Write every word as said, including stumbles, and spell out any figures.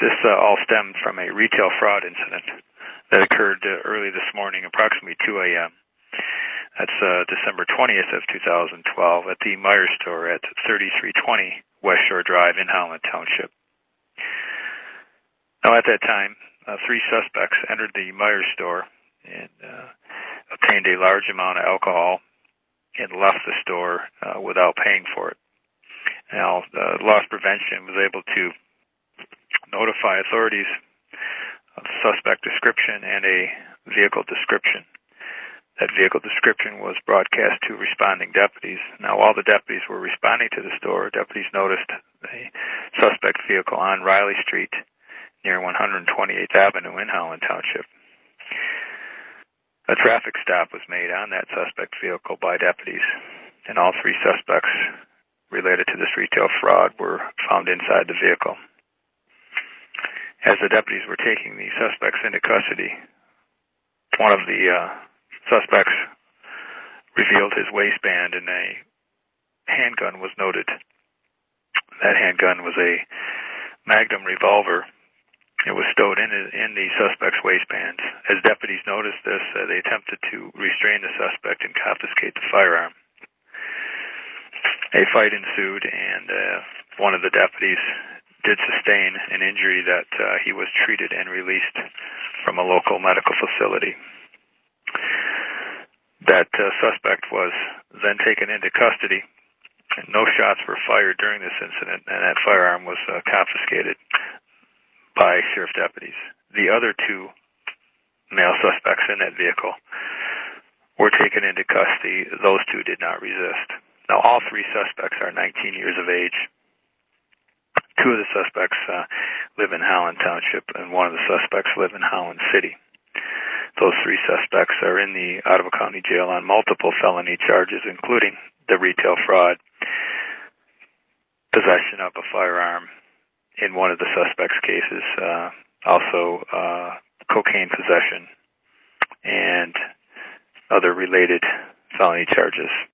This uh, all stemmed from a retail fraud incident that occurred uh, early this morning, approximately two a.m. That's uh, December twentieth of two thousand twelve at the Meijer store at thirty-three twenty West Shore Drive in Howland Township. Now, at that time, uh, three suspects entered the Meijer store and uh, obtained a large amount of alcohol and left the store uh, without paying for it. Now, uh, loss prevention was able to notify authorities of suspect description and a vehicle description. That vehicle description was broadcast to responding deputies. Now, while the deputies were responding to the store, deputies noticed a suspect vehicle on Riley Street near one hundred twenty-eighth Avenue in Howland Township. A traffic stop was made on that suspect vehicle by deputies, and all three suspects related to this retail fraud were found inside the vehicle. As the deputies were taking the suspects into custody, one of the uh, suspects revealed his waistband and a handgun was noted. That handgun was a Magnum revolver. It was stowed in, in the suspect's waistband. As deputies noticed this, uh, they attempted to restrain the suspect and confiscate the firearm. A fight ensued, and uh, one of the deputies did sustain an injury that uh, he was treated and released from a local medical facility. That uh, suspect was then taken into custody, and no shots were fired during this incident, and that firearm was uh, confiscated by sheriff deputies. The other two male suspects in that vehicle were taken into custody. Those two did not resist. Now, all three suspects are nineteen years of age. Two of the suspects uh, live in Howland Township, and one of the suspects live in Howland City. Those three suspects are in the Ottawa County Jail on multiple felony charges, including the retail fraud, possession of a firearm in one of the suspects' cases, uh, also uh, cocaine possession, and other related felony charges.